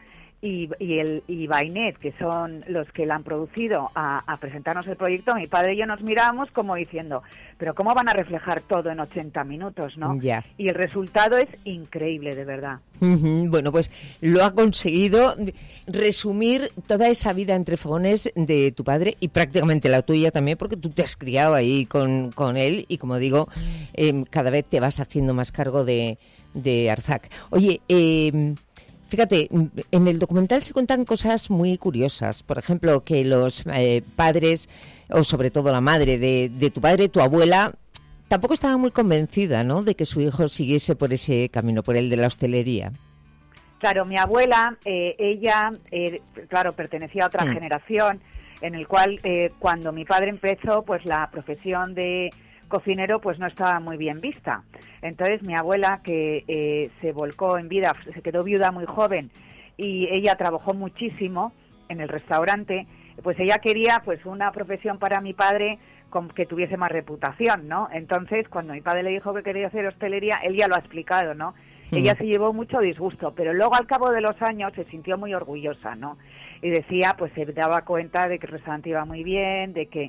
y Bainet, que son los que la han producido, a presentarnos el proyecto, mi padre y yo nos mirábamos como diciendo, pero ¿cómo van a reflejar todo en 80 minutos, no? Ya. Y el resultado es increíble, de verdad. Bueno, pues lo ha conseguido resumir toda esa vida entre fogones de tu padre y prácticamente la tuya también, porque tú te has criado ahí con él y, como digo, cada vez te vas haciendo más cargo de Arzac. Oye, fíjate, en el documental se cuentan cosas muy curiosas. Por ejemplo, que los padres, o sobre todo la madre de tu padre, tu abuela, tampoco estaba muy convencida, ¿no?, de que su hijo siguiese por ese camino, por el de la hostelería. Claro, mi abuela, ella, claro, pertenecía a otra generación, en el cual cuando mi padre empezó, pues la profesión de cocinero pues no estaba muy bien vista. Entonces mi abuela, que se volcó en vida, se quedó viuda muy joven y ella trabajó muchísimo en el restaurante, pues ella quería pues una profesión para mi padre que tuviese más reputación, ¿no? Entonces, cuando mi padre le dijo que quería hacer hostelería, él ya lo ha explicado, ¿no? Ella se llevó mucho disgusto, pero luego al cabo de los años se sintió muy orgullosa, ¿no? Y decía, pues se daba cuenta de que el restaurante iba muy bien, de que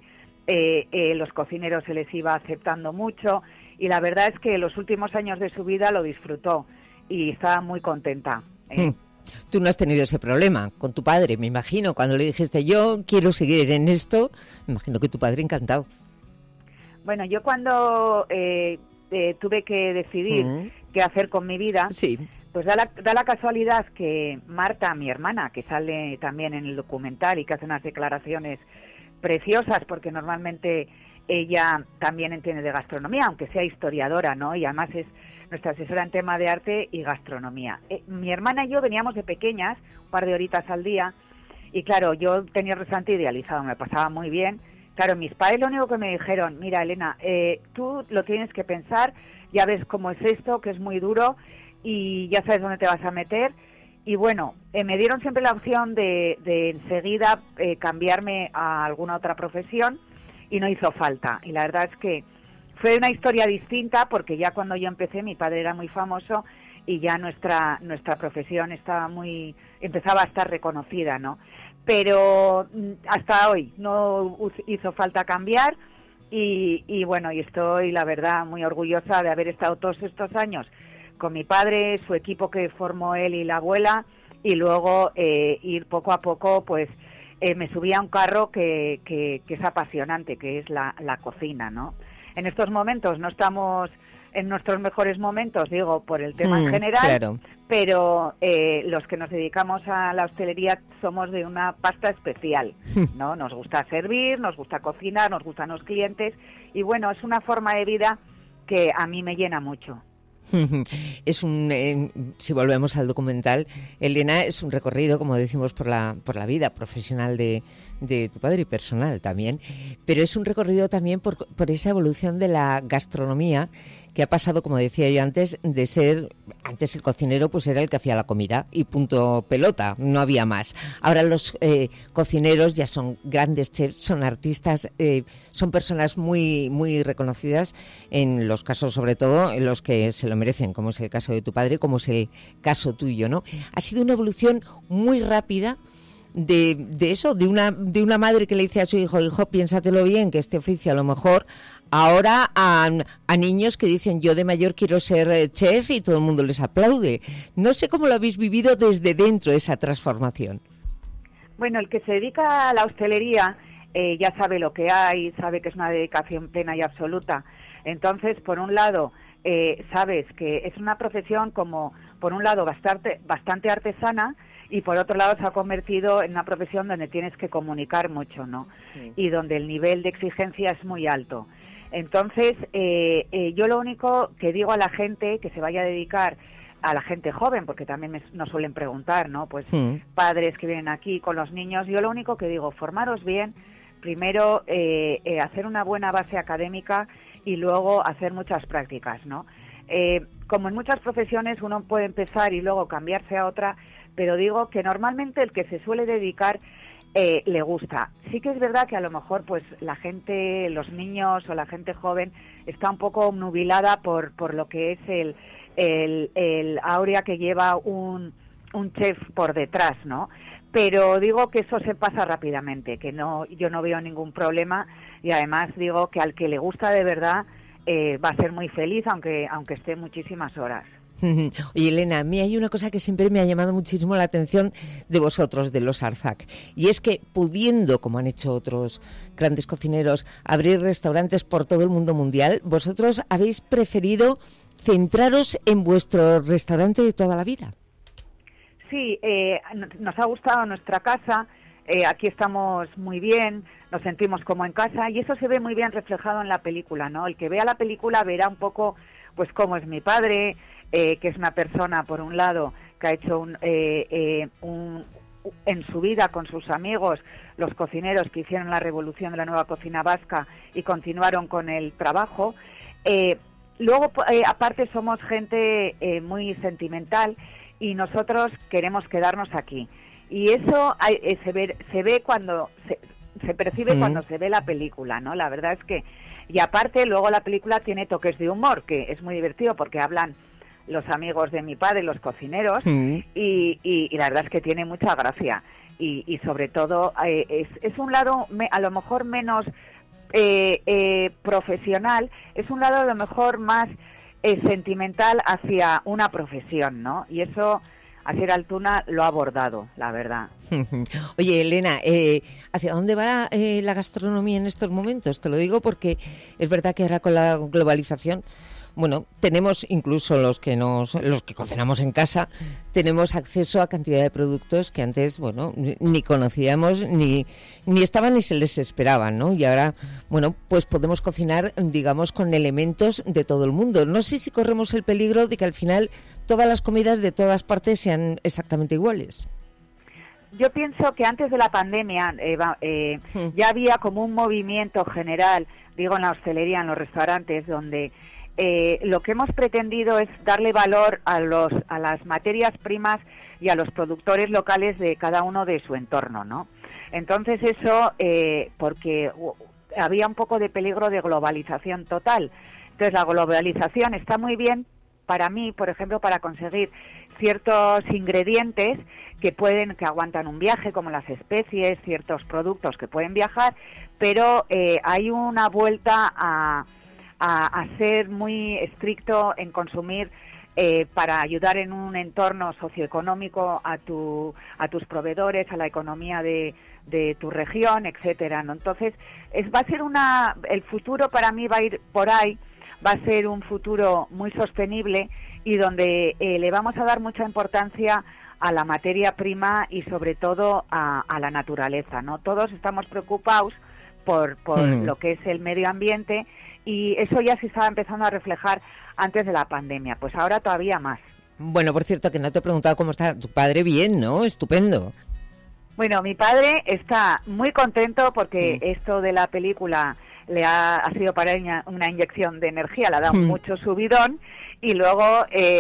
los cocineros se les iba aceptando mucho, y la verdad es que los últimos años de su vida lo disfrutó y estaba muy contenta. Tú no has tenido ese problema con tu padre, me imagino, cuando le dijiste yo quiero seguir en esto, me imagino que tu padre encantado. Bueno, yo cuando tuve que decidir qué hacer con mi vida, pues da la casualidad que Marta, mi hermana, que sale también en el documental y que hace unas declaraciones preciosas, porque normalmente ella también entiende de gastronomía, aunque sea historiadora, ¿no? Y además es nuestra asesora en tema de arte y gastronomía. Mi hermana y yo veníamos de pequeñas, un par de horitas al día, y claro, yo tenía el restaurante idealizado, me pasaba muy bien. Claro, mis padres lo único que me dijeron, mira, Elena, tú lo tienes que pensar, ya ves cómo es esto, que es muy duro, y ya sabes dónde te vas a meter. Y bueno, me dieron siempre la opción de enseguida cambiarme a alguna otra profesión, y no hizo falta. Y la verdad es que fue una historia distinta, porque ya cuando yo empecé, mi padre era muy famoso, y ya nuestra profesión empezaba a estar reconocida, ¿no? Pero hasta hoy no hizo falta cambiar, y bueno, y estoy, la verdad, muy orgullosa de haber estado todos estos años con mi padre, su equipo que formó él y la abuela, y luego ir poco a poco, pues me subí a un carro que es apasionante, que es la cocina, ¿no? En estos momentos no estamos en nuestros mejores momentos, digo, por el tema en general, claro. Pero los que nos dedicamos a la hostelería somos de una pasta especial, ¿no? Nos gusta servir, nos gusta cocinar, nos gustan los clientes, y bueno, es una forma de vida que a mí me llena mucho. Es si volvemos al documental, Elena, es un recorrido, como decimos, por la vida profesional de tu padre y personal también, pero es un recorrido también por esa evolución de la gastronomía, que ha pasado, como decía yo antes, de ser, antes el cocinero pues era el que hacía la comida y punto pelota, no había más. Ahora los cocineros ya son grandes chefs, son artistas, son personas muy, muy reconocidas, en los casos sobre todo en los que se lo merecen, como es el caso de tu padre, como es el caso tuyo, ¿no? Ha sido una evolución muy rápida de eso, de una madre que le dice a su hijo, piénsatelo bien, que este oficio a lo mejor, ahora a niños que dicen, yo de mayor quiero ser chef, y todo el mundo les aplaude. No sé cómo lo habéis vivido desde dentro, esa transformación. Bueno, el que se dedica a la hostelería ya sabe lo que hay, sabe que es una dedicación plena y absoluta. Entonces, por un lado, sabes que es una profesión como, por un lado, bastante artesana, y por otro lado se ha convertido en una profesión donde tienes que comunicar mucho, ¿no? Sí. Y donde el nivel de exigencia es muy alto. Entonces, yo lo único que digo a la gente que se vaya a dedicar, a la gente joven, porque también nos suelen preguntar, ¿no? Pues padres que vienen aquí con los niños, yo lo único que digo, formaros bien, primero hacer una buena base académica y luego hacer muchas prácticas, ¿no? Como en muchas profesiones uno puede empezar y luego cambiarse a otra, pero digo que normalmente el que se suele dedicar le gusta. Sí que es verdad que a lo mejor pues la gente, los niños o la gente joven está un poco obnubilada por lo que es el áurea que lleva un chef por detrás, ¿no? Pero digo que eso se pasa rápidamente, que yo no veo ningún problema, y además digo que al que le gusta de verdad va a ser muy feliz, aunque esté muchísimas horas. Oye, Elena, a mí hay una cosa que siempre me ha llamado muchísimo la atención de vosotros, de los Arzac, y es que pudiendo, como han hecho otros grandes cocineros, abrir restaurantes por todo el mundo mundial, vosotros habéis preferido centraros en vuestro restaurante de toda la vida. Sí, nos ha gustado nuestra casa, aquí estamos muy bien, nos sentimos como en casa, y eso se ve muy bien reflejado en la película, ¿no? El que vea la película verá un poco pues cómo es mi padre, que es una persona, por un lado, que ha hecho en su vida con sus amigos, los cocineros que hicieron la revolución de la nueva cocina vasca y continuaron con el trabajo. Luego, aparte, somos gente muy sentimental y nosotros queremos quedarnos aquí. Y eso se ve cuando se percibe cuando se ve la película, ¿no? La verdad es que... Y aparte, luego la película tiene toques de humor, que es muy divertido porque hablan los amigos de mi padre, los cocineros, y la verdad es que tiene mucha gracia. Y sobre todo, es un lado a lo mejor menos profesional, es un lado a lo mejor más sentimental hacia una profesión, ¿no? Y eso... Asier Altuna lo ha abordado, la verdad. Oye, Elena, ¿hacia dónde va la gastronomía en estos momentos? Te lo digo porque es verdad que ahora con la globalización, bueno, tenemos incluso los que cocinamos en casa, tenemos acceso a cantidad de productos que antes, bueno, ni conocíamos, ni estaban ni se les esperaban, ¿no? Y ahora, bueno, pues podemos cocinar, digamos, con elementos de todo el mundo. No sé si corremos el peligro de que al final todas las comidas de todas partes sean exactamente iguales. Yo pienso que antes de la pandemia ya había como un movimiento general, digo en la hostelería, en los restaurantes, donde lo que hemos pretendido es darle valor a las materias primas y a los productores locales de cada uno de su entorno, ¿no? Entonces eso, porque había un poco de peligro de globalización total. Entonces la globalización está muy bien para mí, por ejemplo, para conseguir ciertos ingredientes que aguantan un viaje, como las especies, ciertos productos que pueden viajar, pero hay una vuelta a ser muy estricto en consumir para ayudar en un entorno socioeconómico a tus proveedores, a la economía de tu región, etcétera, ¿no? Entonces, va a ser el futuro para mí va a ir por ahí, va a ser un futuro muy sostenible y donde le vamos a dar mucha importancia a la materia prima y sobre todo a la naturaleza, ¿no? Todos estamos preocupados por lo que es el medio ambiente y eso ya se estaba empezando a reflejar antes de la pandemia, pues ahora todavía más. Bueno, por cierto, que no te he preguntado cómo está tu padre. Bien, ¿no? Estupendo. Bueno, mi padre está muy contento porque esto de la película le ha sido para él una inyección de energía, le ha dado mucho subidón y luego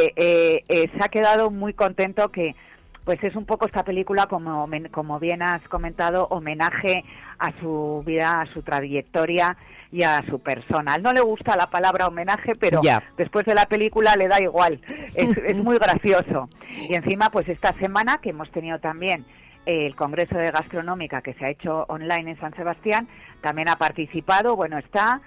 se ha quedado muy contento que pues es un poco esta película, como bien has comentado, homenaje a su vida, a su trayectoria y a su persona. A él no le gusta la palabra homenaje, pero después de la película le da igual. Es muy gracioso. Y encima, pues esta semana que hemos tenido también el Congreso de Gastronómica que se ha hecho online en San Sebastián, también ha participado. Bueno, está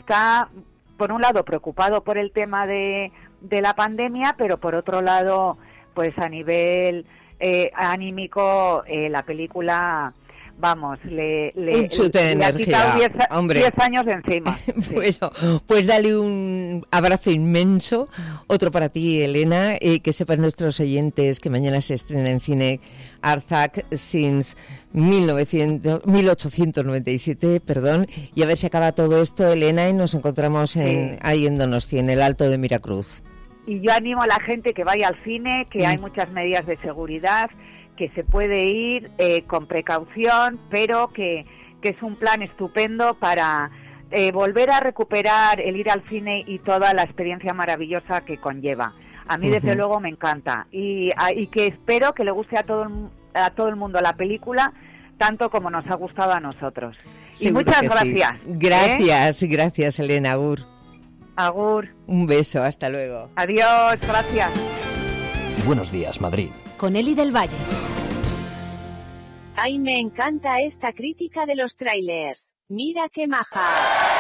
por un lado preocupado por el tema de la pandemia, pero por otro lado, pues a nivel anímico, la película, vamos, le ha quitado 10 años de encima. Sí. Bueno, pues dale un abrazo inmenso, otro para ti, Elena, que sepan nuestros oyentes que mañana se estrena en cine Arzac since 1897, y a ver si acaba todo esto, Elena, y nos encontramos ahí en Donosti, en el Alto de Miracruz. Y yo animo a la gente que vaya al cine, que hay muchas medidas de seguridad, que se puede ir con precaución, pero que es un plan estupendo para volver a recuperar el ir al cine y toda la experiencia maravillosa que conlleva. A mí, desde luego, me encanta. Y que espero que le guste a todo el mundo la película, tanto como nos ha gustado a nosotros. Seguro, y muchas gracias. Sí. Gracias, Elena. Agur. Agur. Un beso, hasta luego. Adiós, gracias. Buenos días, Madrid. Con Eli del Valle. Ay, me encanta esta crítica de los trailers. Mira qué maja.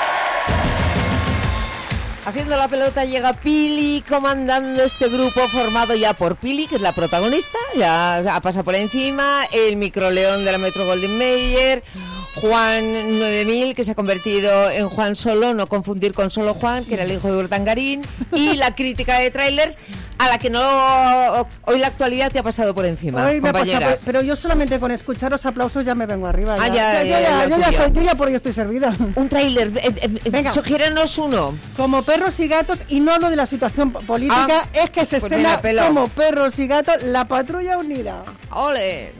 Haciendo la pelota llega Pili, comandando este grupo formado ya por Pili, que es la protagonista, ya ha pasado por encima, el microleón de la Metro Golden Mayer, Juan 9000, que se ha convertido en Juan Solo, no confundir con Solo Juan, que era el hijo de Urdangarín, y la crítica de trailers, a la que no... Hoy la actualidad te ha pasado por encima, hoy me compañera. ha pasado, pero yo solamente con escuchar los aplausos ya me vengo arriba. Yo ya por ello estoy servida. Un tráiler, venga, sugiérenos uno. Como perros y gatos, y no hablo de la situación política, es que se estrena como perros y gatos La Patrulla Unida. ¡Ole!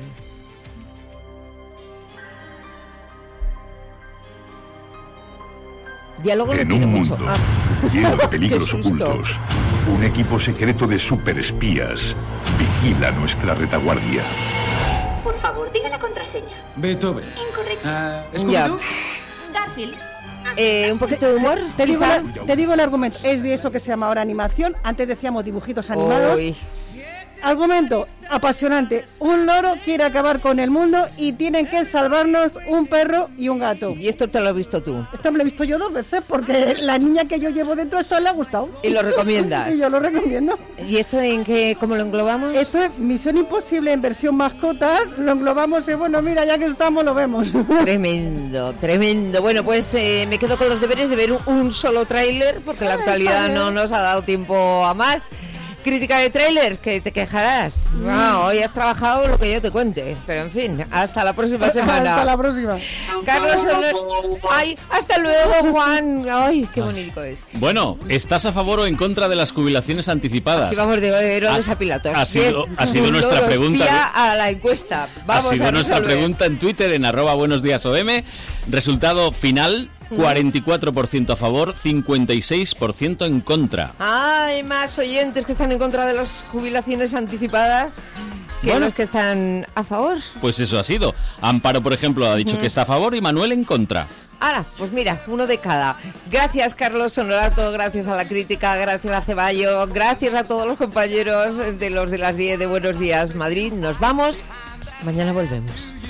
Diálogo en no tiene un mucho. mundo lleno de peligros ocultos, un equipo secreto de superespías vigila nuestra retaguardia. Por favor, diga la contraseña. Beethoven. Incorrecto. Ya. Garfield. Un poquito de humor. Te digo el argumento. Es de eso que se llama ahora animación. Antes decíamos dibujitos animados. Uy. Argumento apasionante. Un loro quiere acabar con el mundo y tienen que salvarnos un perro y un gato. ¿Y esto te lo has visto tú? Esto me lo he visto yo 2 veces porque la niña que yo llevo dentro esto le ha gustado. ¿Y lo recomiendas? Y yo lo recomiendo. ¿Y esto en qué, cómo lo englobamos? Esto es Misión Imposible en versión mascotas. Lo englobamos y bueno, mira, ya que estamos lo vemos. Tremendo, tremendo. Bueno, pues me quedo con los deberes de ver un solo tráiler porque la actualidad no nos ha dado tiempo a más. Crítica de trailers, que te quejarás. Hoy has trabajado lo que yo te cuente. Pero en fin, hasta la próxima semana. Hasta la próxima. Carlos, ay, hasta luego, Juan. Ay, qué bonito es. Bueno, ¿estás a favor o en contra de las jubilaciones anticipadas? Aquí vamos de Herodes a Pilatos. Ha sido nuestra pregunta. A la encuesta. Vamos ha sido nuestra pregunta en Twitter, en @buenosdiasom. Resultado final: 44% a favor, 56% en contra. Hay más oyentes que están en contra de las jubilaciones anticipadas que los que están a favor. Pues eso ha sido. Amparo, por ejemplo, ha dicho que está a favor y Manuel en contra. Ahora, pues mira, uno de cada. Gracias, Carlos Honorato, gracias a la crítica, gracias a Ceballo, gracias a todos los compañeros de los de las 10 de Buenos Días Madrid. Nos vamos, mañana volvemos.